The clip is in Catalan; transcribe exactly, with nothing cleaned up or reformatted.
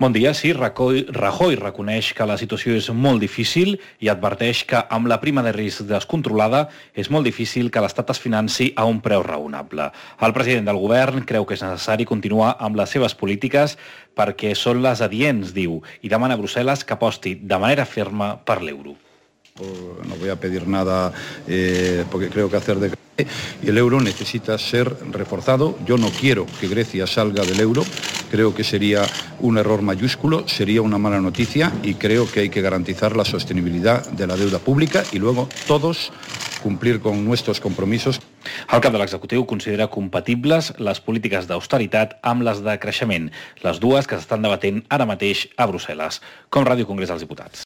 Bon dia. Sí, Rajoy, Rajoy reconeix que la situació és molt difícil i adverteix que amb la prima de risc descontrolada és molt difícil que l'Estat es financi a un preu raonable. El president del govern creu que és necessari continuar amb les seves polítiques perquè són les adients, diu, i demana a Brussel·les que aposti de manera ferma per l'euro. No voy a pedir nada eh, porque creo que hacer de y el euro necesita ser reforzado. Yo no quiero que Grecia salga del euro, creo que sería un error mayúsculo, sería una mala noticia y creo que hay que garantizar la sostenibilidad de la deuda pública y luego todos cumplir con nuestros compromisos. El cap de l'executiu considera compatibles les polítiques d'austeritat amb les de creixement, les dues que s'estan debatent ara mateix a Brussel·les. Com Ràdio Congrés dels Diputats.